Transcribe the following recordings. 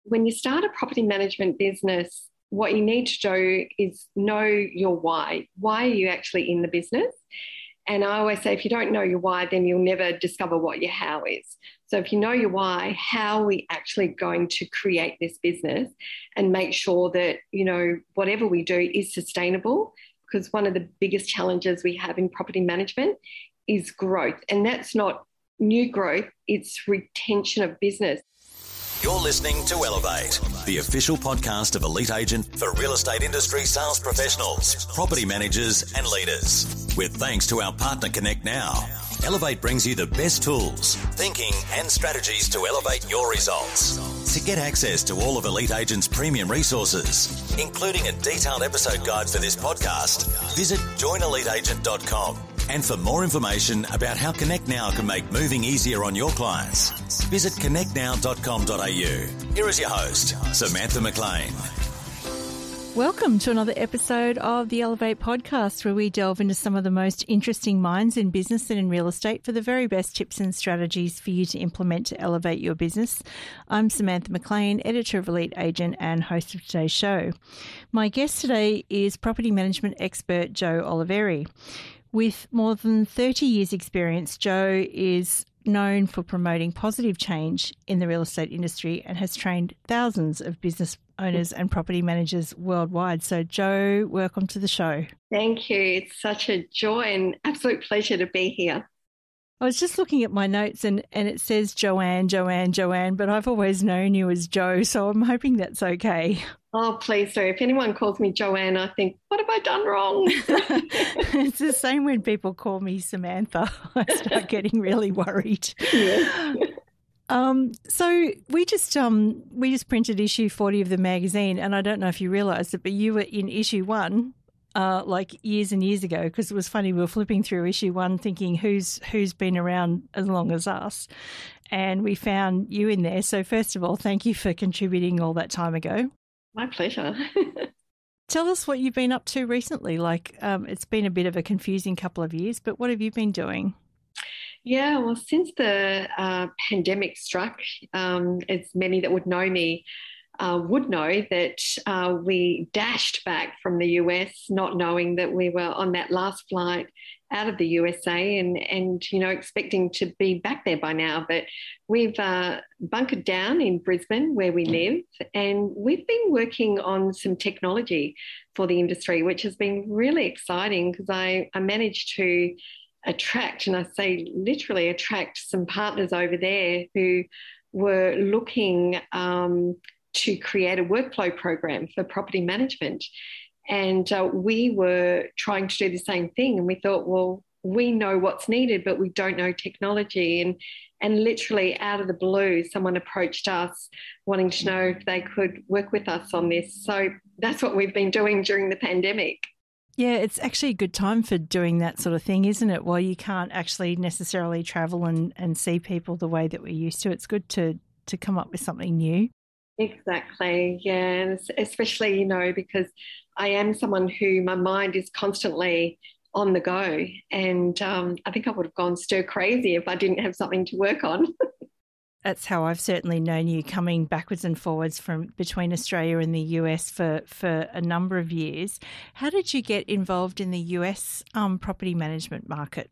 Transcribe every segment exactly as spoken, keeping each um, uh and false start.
when you start a property management business, what you need to do is know your why. Why are you actually in the business? And I always say, if you don't know your why, then you'll never discover what your how is. So if you know your why, how are we actually going to create this business and make sure that, you know, whatever we do is sustainable? Because one of the biggest challenges we have in property management is growth. And that's not new growth, it's retention of business. You're listening to Elevate, the official podcast of Elite Agent for real estate industry sales professionals, property managers and leaders. With thanks to our partner Connect Now, Elevate brings you the best tools, thinking and strategies to elevate your results. To get access to all of Elite Agent's premium resources, including a detailed episode guide for this podcast, visit join elite agent dot com. And for more information about how Connect Now can make moving easier on your clients, visit connect now dot com dot a u. Here is your host, Samantha McLean. Welcome to another episode of the Elevate podcast, where we delve into some of the most interesting minds in business and in real estate for the very best tips and strategies for you to implement to elevate your business. I'm Samantha McLean, editor of Elite Agent and host of today's show. My guest today is property management expert Joe Oliveri. With more than thirty years experience, Joe is known for promoting positive change in the real estate industry and has trained thousands of business owners and property managers worldwide. So Joe, welcome to the show. Thank you. It's such a joy and absolute pleasure to be here. I was just looking at my notes and, and it says Joanne, Joanne, Joanne, but I've always known you as Joe, so I'm hoping that's okay. Oh, please do. If anyone calls me Joanne, I think, what have I done wrong? It's the same when people call me Samantha. I start getting really worried. Yeah. Um, so we just um, we just printed issue forty of the magazine, and I don't know if you realised it, but you were in issue one. Uh, like years and years ago, because it was funny, we were flipping through issue one thinking who's who's been around as long as us, and we found you in there. So first of all, thank you for contributing all that time ago. My pleasure. Tell us what you've been up to recently. Like um, it's been a bit of a confusing couple of years, but what have you been doing? Yeah, well, since the uh, pandemic struck, um, as many that would know me, Uh, would know that uh, we dashed back from the U S, not knowing that we were on that last flight out of the U S A and, and you know, expecting to be back there by now. But we've uh, bunkered down in Brisbane where we live, and we've been working on some technology for the industry, which has been really exciting because I, I managed to attract, and I say literally attract, some partners over there who were looking um, to create a workflow program for property management. And uh, we were trying to do the same thing. And we thought, well, we know what's needed, but we don't know technology. And, and literally out of the blue, someone approached us wanting to know if they could work with us on this. So that's what we've been doing during the pandemic. Yeah, it's actually a good time for doing that sort of thing, isn't it? While you can't actually necessarily travel and, and see people the way that we're used to, it's good to, to come up with something new. Exactly, yeah, and especially, you know, because I am someone who my mind is constantly on the go, and um, I think I would have gone stir crazy if I didn't have something to work on. That's how I've certainly known you, coming backwards and forwards from between Australia and the U S for, for a number of years. How did you get involved in the U S um, property management market?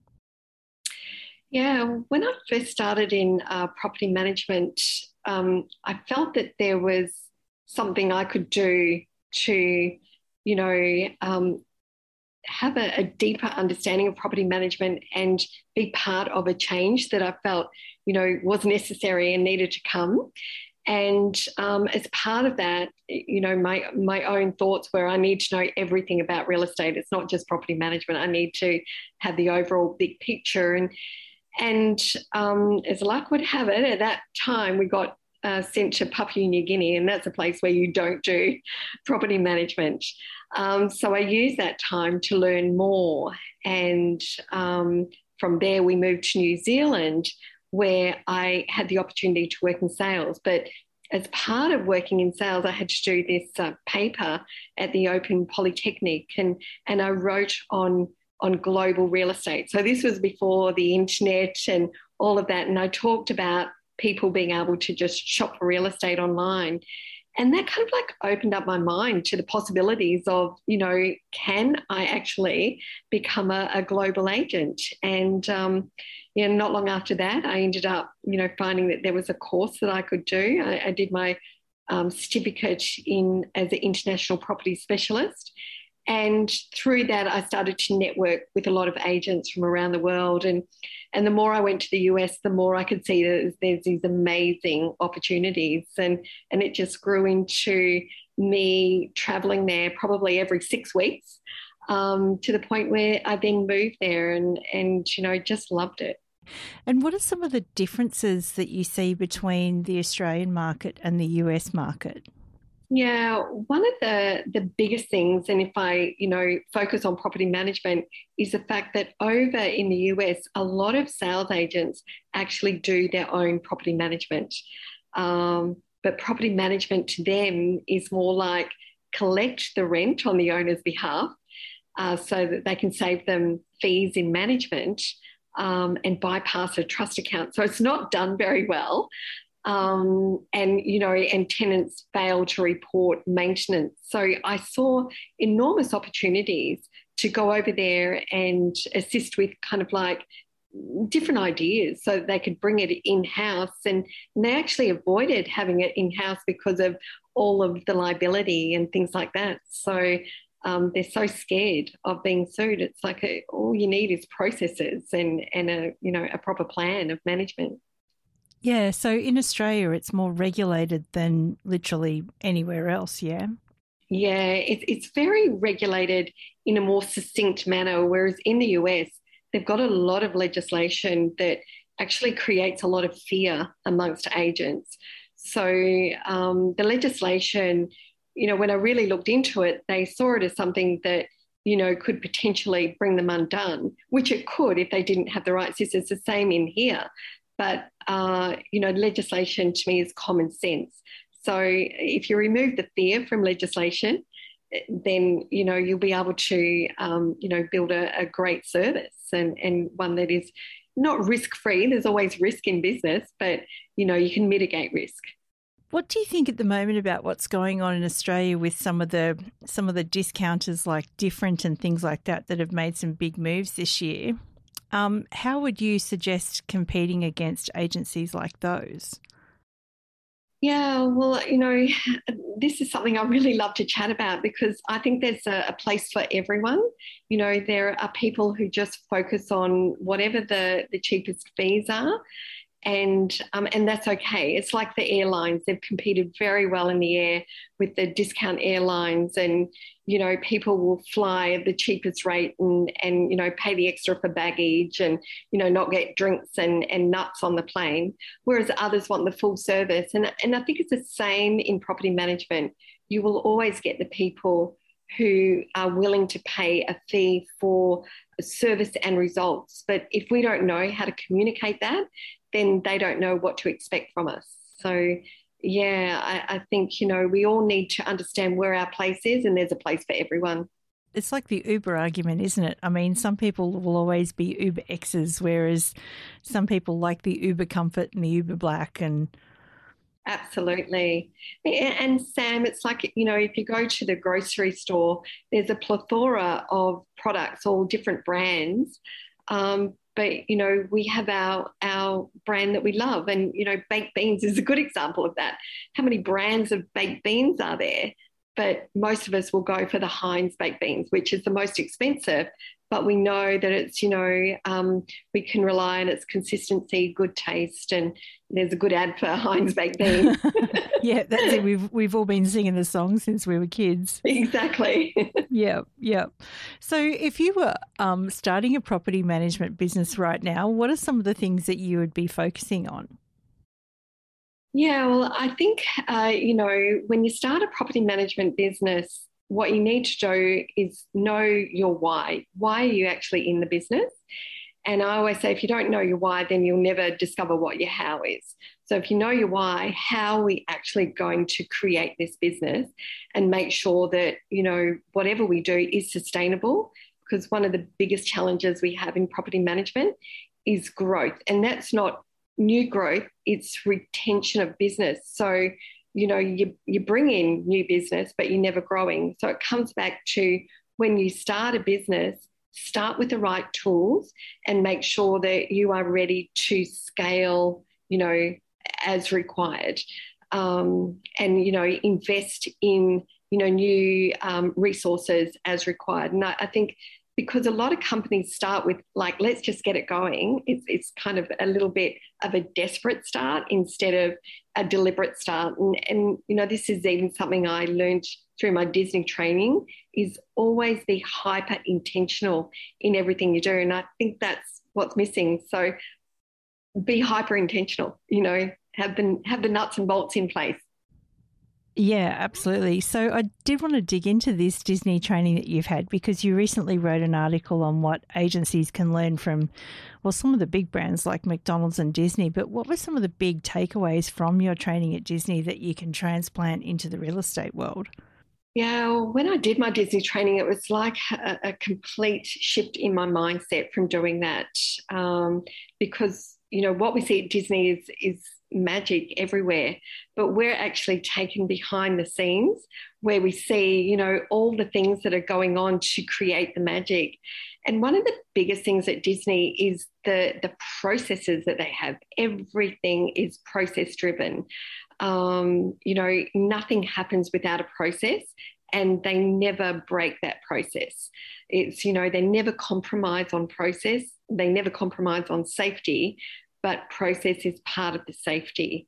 Yeah, when I first started in uh, property management, um, I felt that there was something I could do to, you know, um, have a, a deeper understanding of property management and be part of a change that I felt, you know, was necessary and needed to come. And um, as part of that, you know, my my own thoughts were I need to know everything about real estate. It's not just property management. I need to have the overall big picture. And And um, as luck would have it, at that time we got uh, sent to Papua New Guinea, and that's a place where you don't do property management. Um, so I used that time to learn more. And um, from there we moved to New Zealand, where I had the opportunity to work in sales. But as part of working in sales, I had to do this uh, paper at the Open Polytechnic, and, and I wrote on on global real estate. So this was before the internet and all of that. And I talked about people being able to just shop for real estate online. And that kind of like opened up my mind to the possibilities of, you know, can I actually become a, a global agent? And, um, you know, not long after that, I ended up, you know, finding that there was a course that I could do. I, I did my um, certificate in as an international property specialist. And through that, I started to network with a lot of agents from around the world. And, and the more I went to the U S, the more I could see that there's, there's these amazing opportunities. And, and it just grew into me traveling there probably every six weeks um, to the point where I then moved there and, and, you know, just loved it. And what are some of the differences that you see between the Australian market and the U S market? Yeah, one of the, the biggest things, and if I, you know, focus on property management, is the fact that over in the U S, a lot of sales agents actually do their own property management. Um, but property management to them is more like collect the rent on the owner's behalf uh, so that they can save them fees in management um, and bypass a trust account. So it's not done very well. Um, and, you know, and tenants fail to report maintenance. So I saw enormous opportunities to go over there and assist with kind of like different ideas so that they could bring it in-house. And, and they actually avoided having it in-house because of all of the liability and things like that. So um, they're so scared of being sued. It's like a, all you need is processes and, and a, you know, a proper plan of management. Yeah, so in Australia, it's more regulated than literally anywhere else, yeah? Yeah, it, it's very regulated in a more succinct manner, whereas in the U S, they've got a lot of legislation that actually creates a lot of fear amongst agents. So um, the legislation, you know, when I really looked into it, they saw it as something that, you know, could potentially bring them undone, which it could if they didn't have the right systems. It's the same in here. But, uh, you know, legislation to me is common sense. So if you remove the fear from legislation, then, you know, you'll be able to, um, you know, build a, a great service and, and one that is not risk-free. There's always risk in business, but, you know, you can mitigate risk. What do you think at the moment about what's going on in Australia with some of the some of the discounters like Different and things like that that have made some big moves this year? Um, how would you suggest competing against agencies like those? Yeah, well, you know, this is something I really love to chat about because I think there's a, a place for everyone. You know, there are people who just focus on whatever the, the cheapest fees are. And um, and that's okay. It's like the airlines. They've competed very well in the air with the discount airlines and, you know, people will fly at the cheapest rate and, and you know, pay the extra for baggage and, you know, not get drinks and, and nuts on the plane, whereas others want the full service. And, and I think it's the same in property management. You will always get the people who are willing to pay a fee for service and results. But if we don't know how to communicate that, then they don't know what to expect from us. So, yeah, I, I think, you know, we all need to understand where our place is and there's a place for everyone. It's like the Uber argument, isn't it? I mean, some people will always be Uber X's, whereas some people like the Uber Comfort and the Uber Black and... Absolutely. And Sam, it's like, you know, if you go to the grocery store, there's a plethora of products, all different brands. Um, but, you know, we have our, our brand that we love. And, you know, baked beans is a good example of that. How many brands of baked beans are there? But most of us will go for the Heinz baked beans, which is the most expensive. But we know that it's, you know, um, we can rely on its consistency, good taste, and there's a good ad for Heinz baked beans. Yeah, that's it. We've we've all been singing the song since we were kids. Exactly. Yeah, yeah. So if you were um, starting a property management business right now, what are some of the things that you would be focusing on? Yeah, well, I think, uh, you know, when you start a property management business, what you need to do is know your why. Why are you actually in the business? And I always say, if you don't know your why, then you'll never discover what your how is. So if you know your why, how are we actually going to create this business and make sure that, you know, whatever we do is sustainable? Because one of the biggest challenges we have in property management is growth. And that's not new growth, it's retention of business. So, you know, you, you bring in new business, but you're never growing. So it comes back to when you start a business, start with the right tools and make sure that you are ready to scale, you know, as required. Um, and, you know, invest in, you know, new um, resources as required. And I, I think because a lot of companies start with like, let's just get it going. It's, it's kind of a little bit of a desperate start instead of a deliberate start. And, and, you know, this is even something I learned through my Disney training, is always be hyper intentional in everything you do. And I think that's what's missing. So be hyper intentional, you know, have the, have the nuts and bolts in place. Yeah, absolutely. So I did want to dig into this Disney training that you've had, because you recently wrote an article on what agencies can learn from, well, some of the big brands like McDonald's and Disney. But what were some of the big takeaways from your training at Disney that you can transplant into the real estate world? Yeah, well, when I did my Disney training, it was like a, a complete shift in my mindset from doing that. Um, because, you know, what we see at Disney is, is magic everywhere, but we're actually taken behind the scenes where we see, you know, all the things that are going on to create the magic. And one of the biggest things at Disney is the, the processes that they have. Everything is process driven. Um, you know, nothing happens without a process, and they never break that process. It's, you know, they never compromise on process. They never compromise on safety, but process is part of the safety.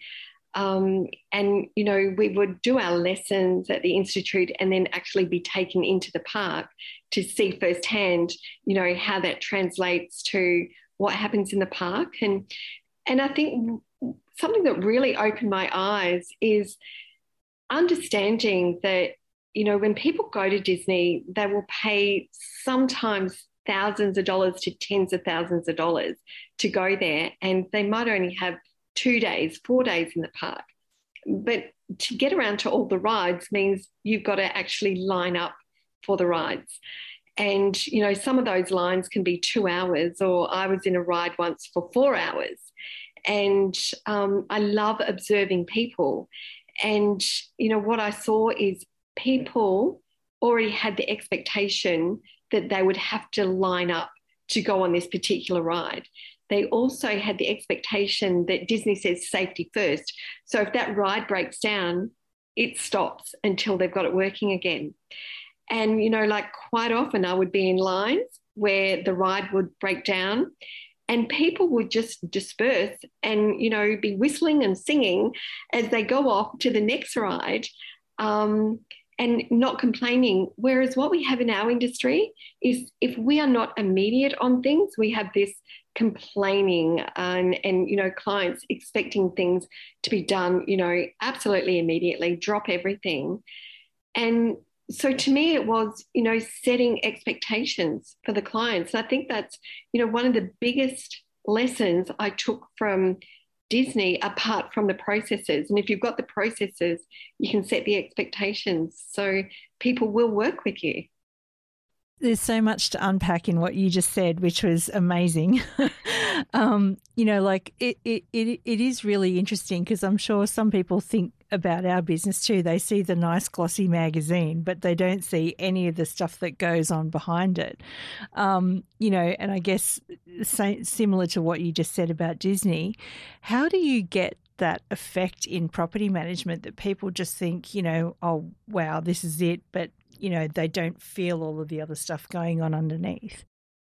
Um, and, you know, we would do our lessons at the Institute and then actually be taken into the park to see firsthand, you know, how that translates to what happens in the park. And, and I think something that really opened my eyes is understanding that, you know, when people go to Disney, they will pay sometimes thousands of dollars to tens of thousands of dollars to go there, and they might only have two days, four days in the park. But to get around to all the rides means you've got to actually line up for the rides. And, you know, some of those lines can be two hours, or I was in a ride once for four hours. And um, I love observing people. And, you know, what I saw is people already had the expectation that they would have to line up to go on this particular ride. They also had the expectation that Disney says safety first. So if that ride breaks down, it stops until they've got it working again. And, you know, like quite often I would be in lines where the ride would break down and people would just disperse and, you know, be whistling and singing as they go off to the next ride. Um, and not complaining. Whereas what we have in our industry is if we are not immediate on things, we have this complaining and, and, you know, clients expecting things to be done, you know, absolutely immediately, drop everything. And so to me, it was, you know, setting expectations for the clients. And I think that's, you know, one of the biggest lessons I took from Disney, apart from the processes. And if you've got the processes, you can set the expectations. So people will work with you. There's so much to unpack in what you just said, which was amazing. um, you know, like it, it, it, it is really interesting because I'm sure some people think about our business too. They see the nice glossy magazine, but they don't see any of the stuff that goes on behind it. Um, you know, and I guess similar to what you just said about Disney, how do you get that effect in property management that people just think, you know, oh, wow, this is it, but you know, they don't feel all of the other stuff going on underneath?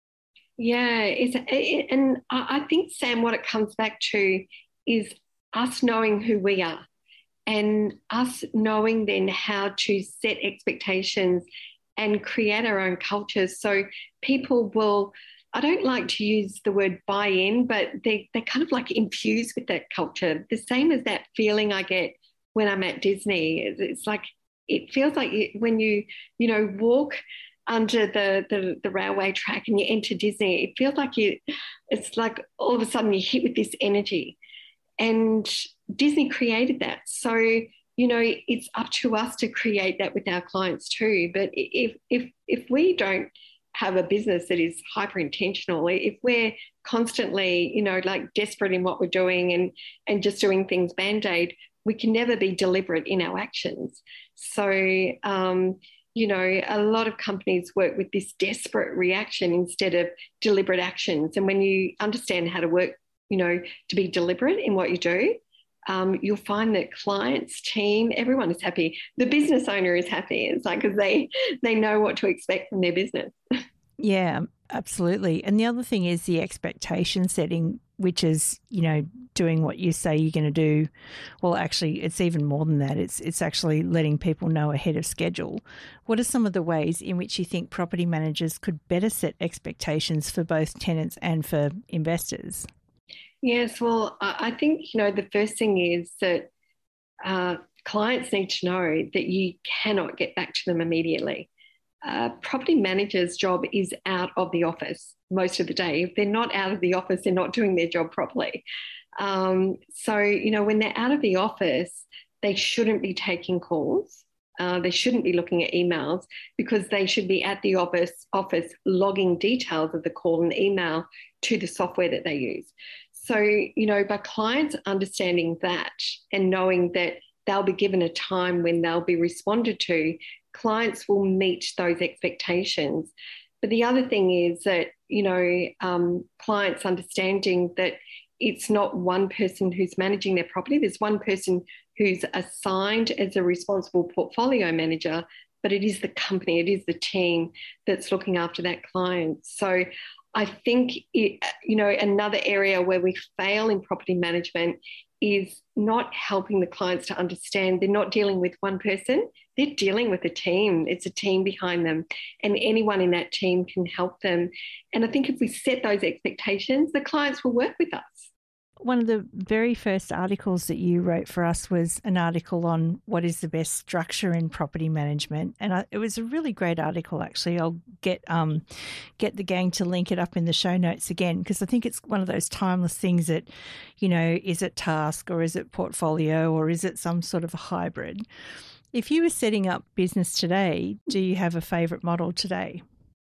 Yeah, it's, it, and I think, Sam, what it comes back to is us knowing who we are and us knowing then how to set expectations and create our own cultures. So people will, I don't like to use the word buy in, but they, they're kind of like infused with that culture. The same as that feeling I get when I'm at Disney. It's, it's like, it feels like you, when you, you know, walk under the, the, the railway track and you enter Disney, it feels like you, it's like all of a sudden you're hit with this energy. And Disney created that. So, you know, it's up to us to create that with our clients too. But if if if we don't have a business that is hyper intentional, if we're constantly, you know, like desperate in what we're doing and, and just doing things band-aid, we can never be deliberate in our actions. So, um, you know, a lot of companies work with this desperate reaction instead of deliberate actions. And when you understand how to work, you know, to be deliberate in what you do, um, you'll find that clients, team, everyone is happy. The business owner is happy. It's like because they they know what to expect from their business. Yeah, absolutely. And the other thing is the expectation setting, which is, you know, doing what you say you're going to do. Well, actually, it's even more than that. It's it's actually letting people know ahead of schedule. What are some of the ways in which you think property managers could better set expectations for both tenants and for investors? Yes, well, I think, you know, the first thing is that uh, clients need to know that you cannot get back to them immediately. Uh, property managers' job is out of the office most of the day. If they're not out of the office, they're not doing their job properly. Um, so, you know, when they're out of the office, they shouldn't be taking calls. Uh, they shouldn't be looking at emails because they should be at the office, office logging details of the call and email to the software that they use. So, you know, by clients understanding that and knowing that they'll be given a time when they'll be responded to, clients will meet those expectations. But the other thing is that, you know, um, clients understanding that it's not one person who's managing their property. There's one person who's assigned as a responsible portfolio manager, but it is the company, it is the team that's looking after that client. So I think, it, you know, another area where we fail in property management is not helping the clients to understand they're not dealing with one person, they're dealing with a team. It's a team behind them, and anyone in that team can help them. And I think if we set those expectations, the clients will work with us. One of the very first articles that you wrote for us was an article on what is the best structure in property management. And I, it was a really great article, actually. I'll get um, get the gang to link it up in the show notes again, because I think it's one of those timeless things that, you know, is it task or is it portfolio or is it some sort of a hybrid? If you were setting up business today, do you have a favourite model today?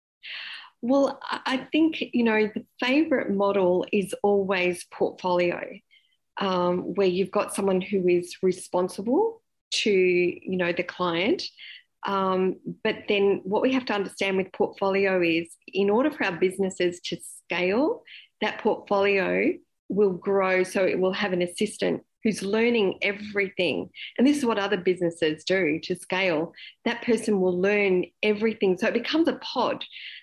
Well, I think, you know, the favourite model is always portfolio, um, where you've got someone who is responsible to, you know, the client. Um, but then what we have to understand with portfolio is in order for our businesses to scale, that portfolio will grow, so it will have an assistant who's learning everything. And this is what other businesses do to scale. That person will learn everything. So it becomes a pod.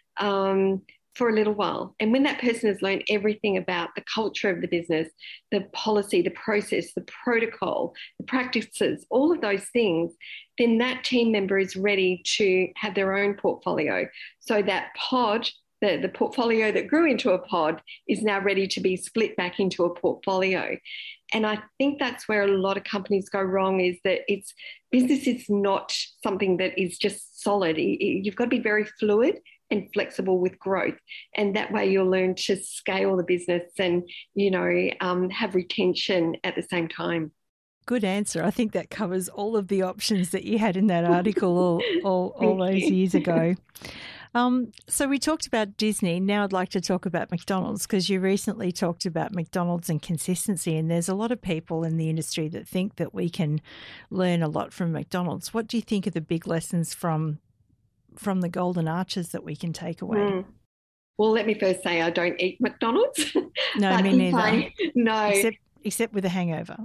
Um, for a little while. And when that person has learned everything about the culture of the business, the policy, the process, the protocol, the practices, all of those things, then that team member is ready to have their own portfolio. So that pod, the, the portfolio that grew into a pod is now ready to be split back into a portfolio. And I think that's where a lot of companies go wrong, is that it's business is not something that is just solid. You've got to be very fluid and flexible with growth. And that way you'll learn to scale the business and, you know, um, have retention at the same time. Good answer. I think that covers all of the options that you had in that article all, all, all those years ago. Um, so we talked about Disney. Now I'd like to talk about McDonald's, because you recently talked about McDonald's and consistency, and there's a lot of people in the industry that think that we can learn a lot from McDonald's. What do you think are the big lessons from from the Golden Arches that we can take away? Mm. Well, let me first say I don't eat McDonald's. No, me neither. I, no. Except, except with a hangover.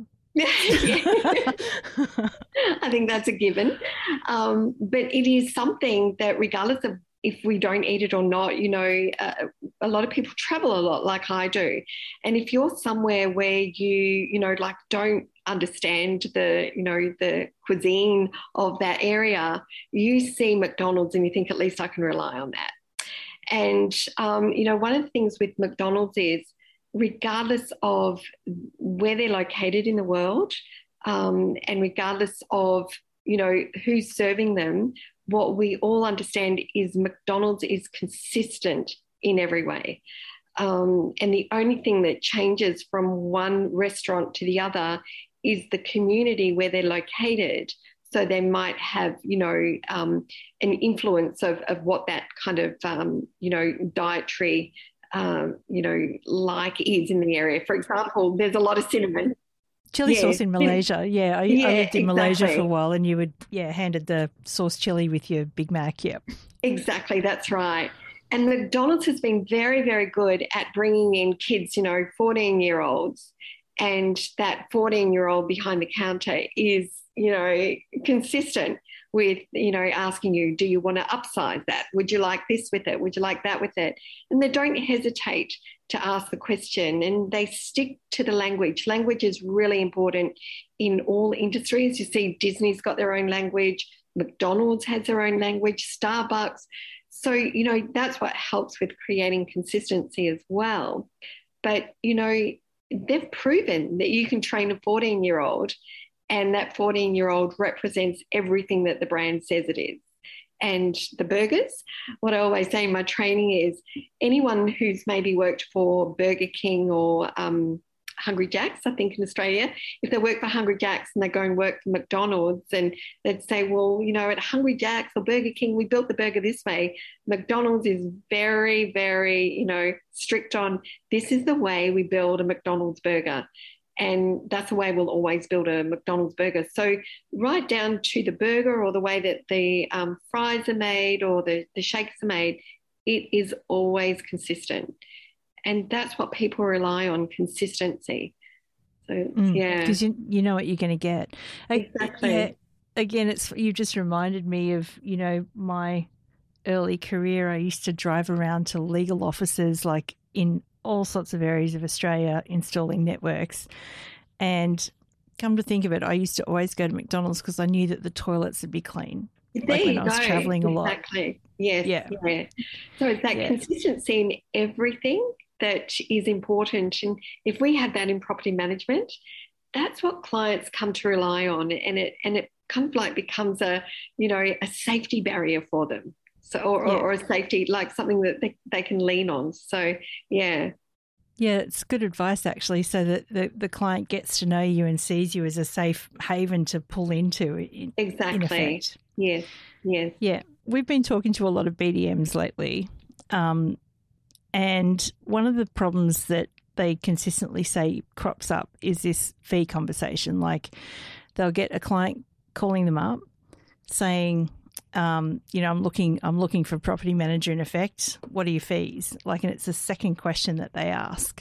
I think that's a given. Um, but it is something that regardless of if we don't eat it or not, you know, uh, a lot of people travel a lot like I do. And if you're somewhere where you, you know, like don't understand the, you know, the cuisine of that area, you see McDonald's and you think, at least I can rely on that. And, um, you know, one of the things with McDonald's is regardless of where they're located in the world, um, and regardless of, you know, who's serving them, what we all understand is McDonald's is consistent in every way. Um, and the only thing that changes from one restaurant to the other is the community where they're located. So they might have, you know, um, an influence of, of what that kind of, um, you know, dietary um, you know, like is in the area. For example, there's a lot of cinnamon. Chili yeah. sauce in Malaysia. Yeah, I, yeah, I lived in exactly. Malaysia for a while, and you would, yeah, handed the sauce chili with your Big Mac. Yeah. Exactly, that's right. And McDonald's has been very, very good at bringing in kids, you know, fourteen-year-olds, and that fourteen-year-old behind the counter is, you know, consistent with, you know, asking you, do you want to upsize that? Would you like this with it? Would you like that with it? And they don't hesitate to ask the question, and they stick to the language. Language is really important in all industries. You see, Disney's got their own language, McDonald's has their own language, Starbucks. So, you know, that's what helps with creating consistency as well. But, you know, they've proven that you can train a fourteen-year-old, and that fourteen-year-old represents everything that the brand says it is. And the burgers, what I always say in my training is anyone who's maybe worked for Burger King or um, Hungry Jack's, I think in Australia, if they work for Hungry Jack's and they go and work for McDonald's, and they'd say, well, you know, at Hungry Jack's or Burger King, we built the burger this way. McDonald's is very, very, you know, strict on this is the way we build a McDonald's burger. And that's the way we'll always build a McDonald's burger. So right down to the burger or the way that the um, fries are made or the, the shakes are made, it is always consistent. And that's what people rely on, consistency. So, mm, yeah. Because you, you know what you're going to get. Exactly. Yeah, again, it's you just reminded me of, you know, my early career. I used to drive around to legal offices like in all sorts of areas of Australia installing networks. And come to think of it, I used to always go to McDonald's because I knew that the toilets would be clean. There like when you I was go. travelling a lot. Exactly. Yes. Yeah. yeah. So it's that yeah. consistency in everything that is important. And if we have that in property management, that's what clients come to rely on. And it and it kind of like becomes a, you know, a safety barrier for them. So, or, yeah. or a safety, like something that they, they can lean on. So, yeah. Yeah, it's good advice, actually, so that the, the client gets to know you and sees you as a safe haven to pull into. In, exactly. In effect. Yes, yes. Yeah, we've been talking to a lot of B D Ms lately, um, and one of the problems that they consistently say crops up is this fee conversation. Like they'll get a client calling them up saying, Um, you know, I'm looking, I'm looking for a property manager in effect. What are your fees? Like, and it's the second question that they ask.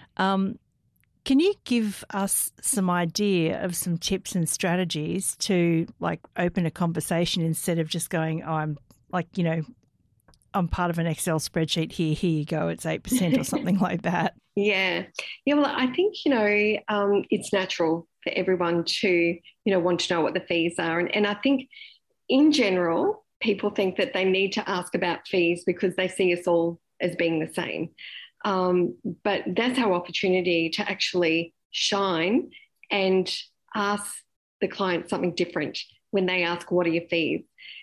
Um, can you give us some idea of some tips and strategies to like open a conversation instead of just going, oh, I'm like, you know, I'm part of an Excel spreadsheet here, here you go, it's eight percent or something like that. Yeah. Yeah. Well, I think, you know, um, it's natural for everyone to, you know, want to know what the fees are. And, and I think, in general, people think that they need to ask about fees because they see us all as being the same. Um, but that's our opportunity to actually shine and ask the client something different when they ask, what are your fees?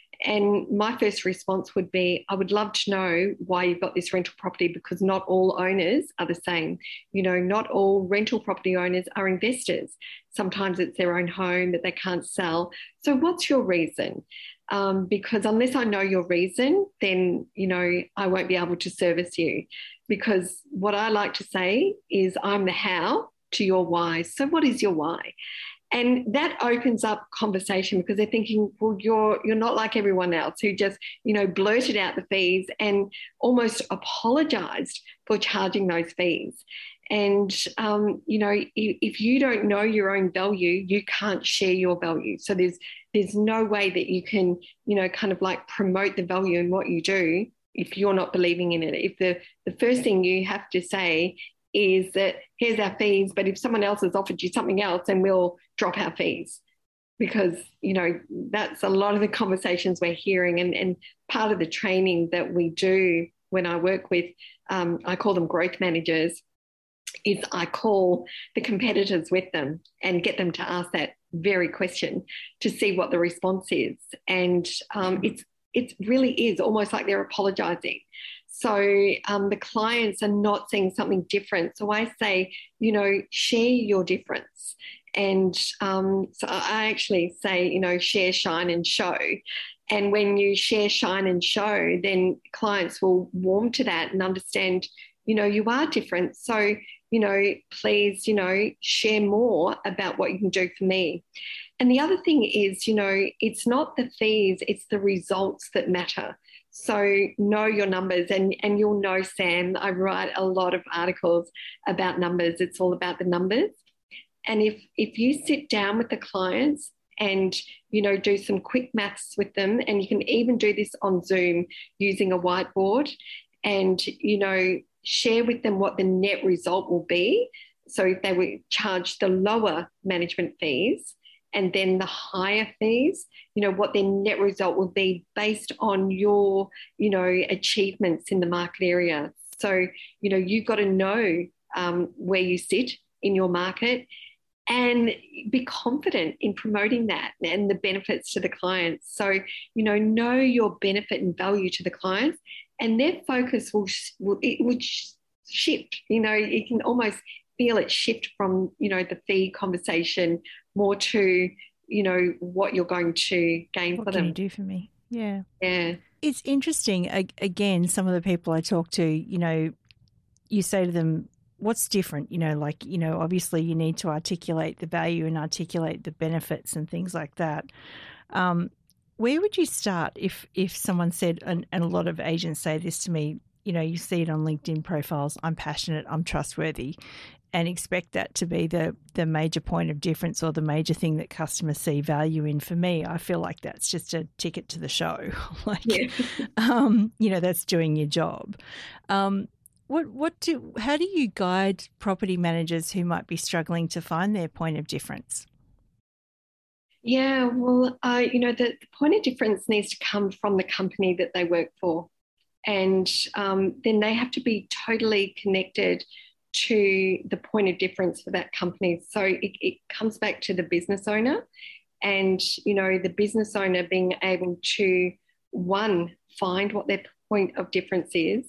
And my first response would be, I would love to know why you've got this rental property, because not all owners are the same. You know, not all rental property owners are investors. Sometimes it's their own home that they can't sell. So what's your reason? Um, because unless I know your reason, then, you know, I won't be able to service you. Because what I like to say is I'm the how to your why. So what is your why? And that opens up conversation because they're thinking, well, you're you're not like everyone else who just, you know, blurted out the fees and almost apologised for charging those fees. And, um, you know, if, if you don't know your own value, you can't share your value. So there's there's no way that you can, you know, kind of like promote the value in what you do if you're not believing in it. If the, the first thing you have to say is that here's our fees, but if someone else has offered you something else, then we'll drop our fees, because, you know, that's a lot of the conversations we're hearing. And, and part of the training that we do when I work with, um, I call them growth managers, is I call the competitors with them and get them to ask that very question to see what the response is. And um, it's it really is almost like they're apologising. So um, the clients are not seeing something different. So I say, you know, share your difference. And um, so I actually say, you know, share, shine and show. And when you share, shine and show, then clients will warm to that and understand, you know, you are different. So, you know, please, you know, share more about what you can do for me. And the other thing is, you know, it's not the fees, it's the results that matter. So know your numbers, and, and you'll know, Sam, I write a lot of articles about numbers. It's all about the numbers. And if if you sit down with the clients and, you know, do some quick maths with them, and you can even do this on Zoom using a whiteboard, and, you know, share with them what the net result will be. So if they were charged the lower management fees and then the higher fees, you know, what their net result will be based on your, you know, achievements in the market area. So, you know, you've got to know um, where you sit in your market and be confident in promoting that and the benefits to the clients. So, you know, know your benefit and value to the clients, and their focus will, will it would shift. You know, you can almost feel it shift from, you know, the fee conversation more to, you know, what you're going to gain what for them. What them. can you do for me? Yeah. Yeah. It's interesting. Again, some of the people I talk to, you know, you say to them, what's different? You know, like, you know, obviously you need to articulate the value and articulate the benefits and things like that. Um, where would you start if, if someone said, and, and a lot of agents say this to me, you know, you see it on LinkedIn profiles, I'm passionate, I'm trustworthy, and expect that to be the, the major point of difference or the major thing that customers see value in. For me, I feel like that's just a ticket to the show. like, Yeah. um, you know, that's doing your job. Um, what, what do, how do you guide property managers who might be struggling to find their point of difference? Yeah, well, uh, you know, the, the point of difference needs to come from the company that they work for. And um, then they have to be totally connected to the point of difference for that company. So it, it comes back to the business owner, and, you know, the business owner being able to, one, find what their point of difference is.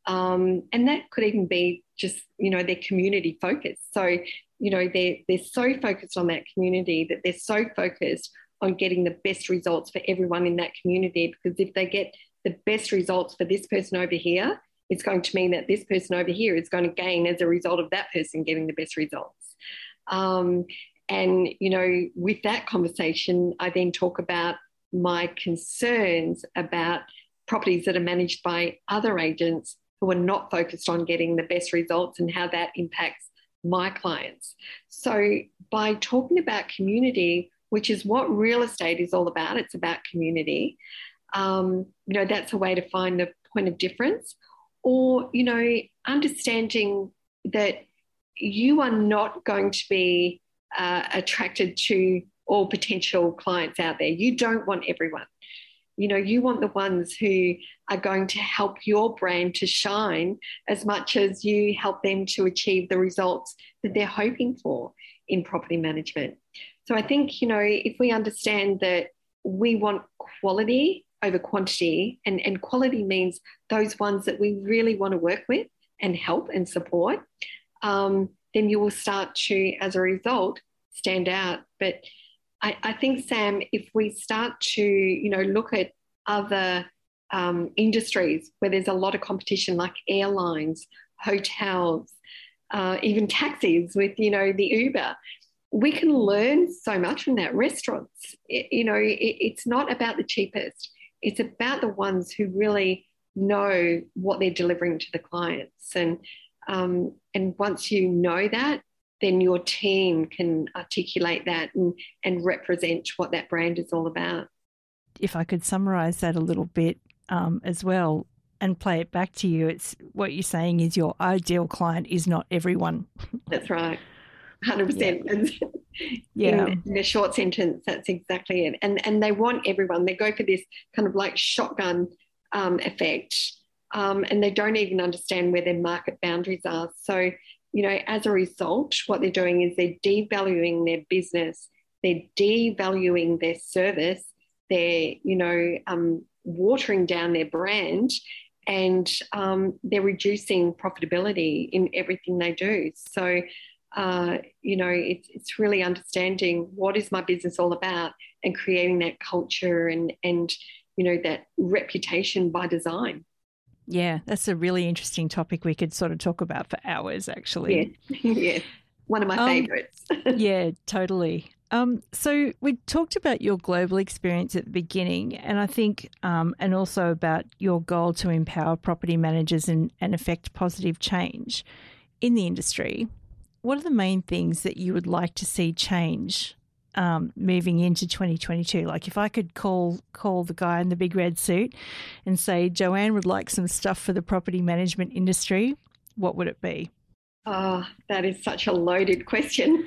Um, and that could even be just, you know, their community focus. So, you know, they're, they're so focused on that community that they're so focused on getting the best results for everyone in that community, because if they get the best results for this person over here, it's going to mean that this person over here is going to gain as a result of that person getting the best results. Um, and, you know, with that conversation, I then talk about my concerns about properties that are managed by other agents who are not focused on getting the best results and how that impacts my clients. So by talking about community, which is what real estate is all about, it's about community, um, you know, that's a way to find the point of difference. Or, you know, understanding that you are not going to be uh, attracted to all potential clients out there. You don't want everyone. You know, you want the ones who are going to help your brand to shine as much as you help them to achieve the results that they're hoping for in property management. So I think, you know, if we understand that we want quality over quantity, and, and quality means those ones that we really want to work with and help and support, um, then you will start to, as a result, stand out. But I, I think, Sam, if we start to, you know, look at other um, industries where there's a lot of competition, like airlines, hotels, uh, even taxis with, you know, the Uber, we can learn so much from that. Restaurants, it, you know, it, it's not about the cheapest. It's about the ones who really know what they're delivering to the clients. And um, and once you know that, then your team can articulate that and, and represent what that brand is all about. If I could summarise that a little bit um, as well and play it back to you, it's what you're saying is your ideal client is not everyone. That's right. one hundred percent. Yeah. Yeah. In, in a short sentence, that's exactly it. And and they want everyone. They go for this kind of like shotgun um, effect, um, and they don't even understand where their market boundaries are. So, you know, as a result, what they're doing is they're devaluing their business, they're devaluing their service, they're, you know, um, watering down their brand, and um, they're reducing profitability in everything they do. So, uh, you know, it's it's really understanding what is my business all about and creating that culture and, and you know, that reputation by design. Yeah, that's a really interesting topic we could sort of talk about for hours, actually. Yes, yes. One of my Um, favourites. Yeah, totally. Um, so we talked about your global experience at the beginning, and I think, um, and also about your goal to empower property managers and, and affect positive change in the industry. What are the main things that you would like to see change um, moving into twenty twenty-two? Like if I could call call the guy in the big red suit and say, Joanne would like some stuff for the property management industry, what would it be? Oh, that is such a loaded question.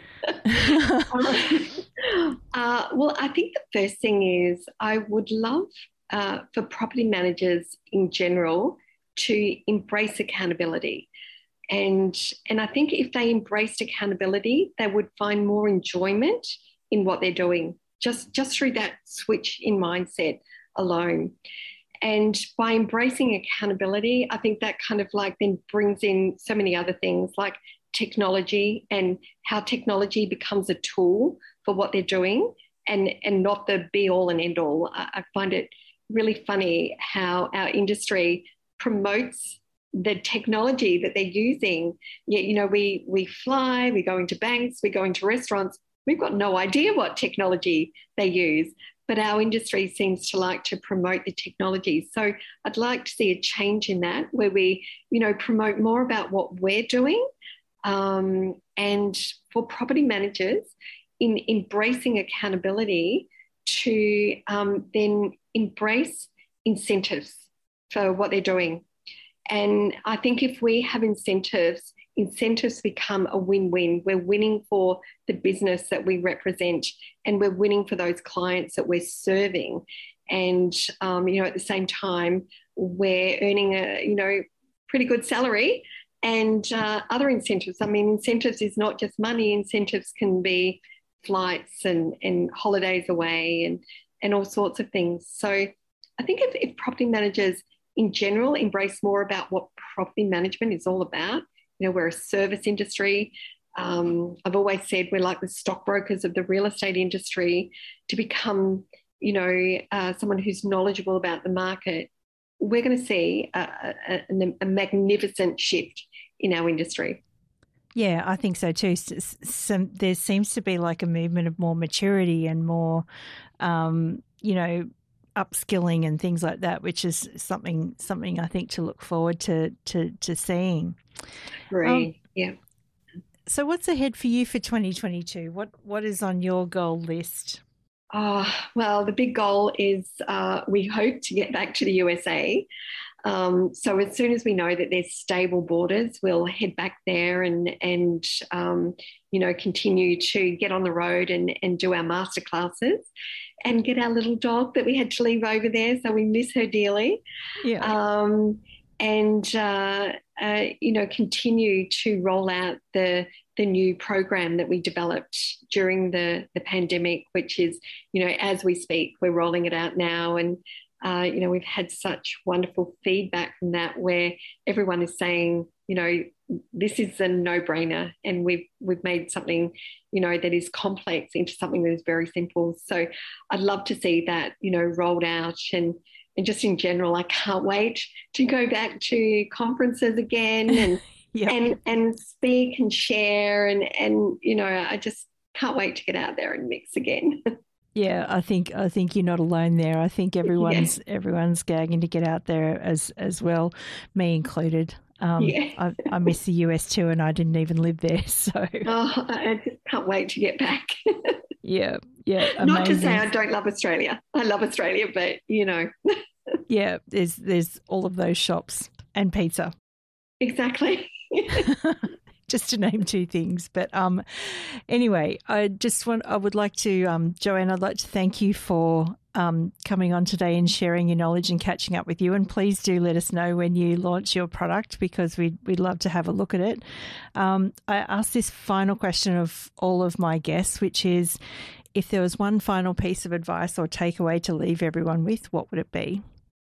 uh, well, I think the first thing is I would love uh, for property managers in general to embrace accountability. And, and I think if they embraced accountability, they would find more enjoyment in what they're doing, just, just through that switch in mindset alone. And by embracing accountability, I think that kind of like then brings in so many other things like technology and how technology becomes a tool for what they're doing and, and not the be all and end all. I, I find it really funny how our industry promotes the technology that they're using. Yet, you know, we, we fly, we go into banks, we go into restaurants. We've got no idea what technology they use. But our industry seems to like to promote the technology. So I'd like to see a change in that where we, you know, promote more about what we're doing. Um, and for property managers in embracing accountability to um, then embrace incentives for what they're doing. And I think if we have incentives, incentives become a win-win. We're winning for the business that we represent and we're winning for those clients that we're serving. And, um, you know, at the same time, we're earning a, you know, pretty good salary and uh, other incentives. I mean, incentives is not just money. Incentives can be flights and, and holidays away and, and all sorts of things. So I think if, if property managers in general embrace more about what property management is all about, you know, we're a service industry. Um, I've always said we're like the stockbrokers of the real estate industry. To become, you know, uh, someone who's knowledgeable about the market, we're going to see a, a, a magnificent shift in our industry. Yeah, I think so too. Some, there seems to be like a movement of more maturity and more, um, you know, upskilling and things like that, which is something something I think to look forward to to, to seeing. Right. Um, yeah. So what's ahead for you for twenty twenty-two? What what is on your goal list? Oh, well, the big goal is uh, we hope to get back to the U S A. Um, so as soon as we know that there's stable borders, we'll head back there and, and um, you know, continue to get on the road and, and do our masterclasses and get our little dog that we had to leave over there. So we miss her dearly. Yeah. Um, and, uh, uh, you know, continue to roll out the the new program that we developed during the, the pandemic, which is, you know, as we speak, we're rolling it out now. And, uh, you know, we've had such wonderful feedback from that where everyone is saying, you know, this is a no-brainer and we've, we've made something, you know, that is complex into something that is very simple. So I'd love to see that, you know, rolled out and, and just in general, I can't wait to go back to conferences again and yep. and and speak and share and and you know I just can't wait to get out there and mix again. Yeah, I think I think you're not alone there. I think everyone's yeah. everyone's gagging to get out there as as well, me included. Um, yeah. I, I miss the U S too, and I didn't even live there, so oh, I just can't wait to get back. yeah, yeah. Amazing. Not to say I don't love Australia. I love Australia, but you know. yeah, there's there's all of those shops and pizza. Exactly. Just to name two things. But um, anyway, I just want, I would like to, um, Joanne, I'd like to thank you for um, coming on today and sharing your knowledge and catching up with you. And please do let us know when you launch your product because we'd, we'd love to have a look at it. Um, I asked this final question of all of my guests, which is if there was one final piece of advice or takeaway to leave everyone with, what would it be?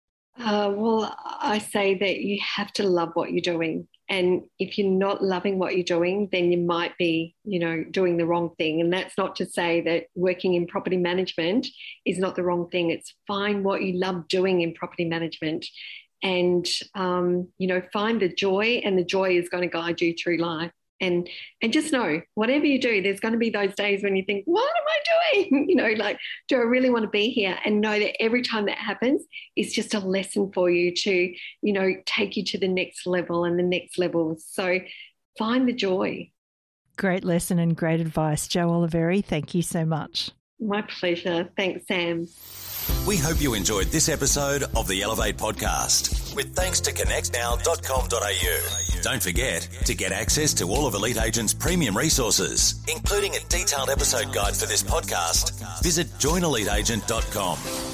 Uh, well, I say that you have to love what you're doing. And if you're not loving what you're doing, then you might be, you know, doing the wrong thing. And that's not to say that working in property management is not the wrong thing. It's find what you love doing in property management and, um, you know, find the joy, and the joy is going to guide you through life. And and just know, whatever you do, there's going to be those days when you think, what am I doing? You know, like, do I really want to be here? And know that every time that happens, it's just a lesson for you to, you know, take you to the next level and the next level. So find the joy. Great lesson and great advice. Jo Oliveri, thank you so much. My pleasure. Thanks, Sam. We hope you enjoyed this episode of the Elevate Podcast, with thanks to connect now dot com dot a u. Don't forget, to get access to all of Elite Agent's premium resources, including a detailed episode guide for this podcast, visit join elite agent dot com.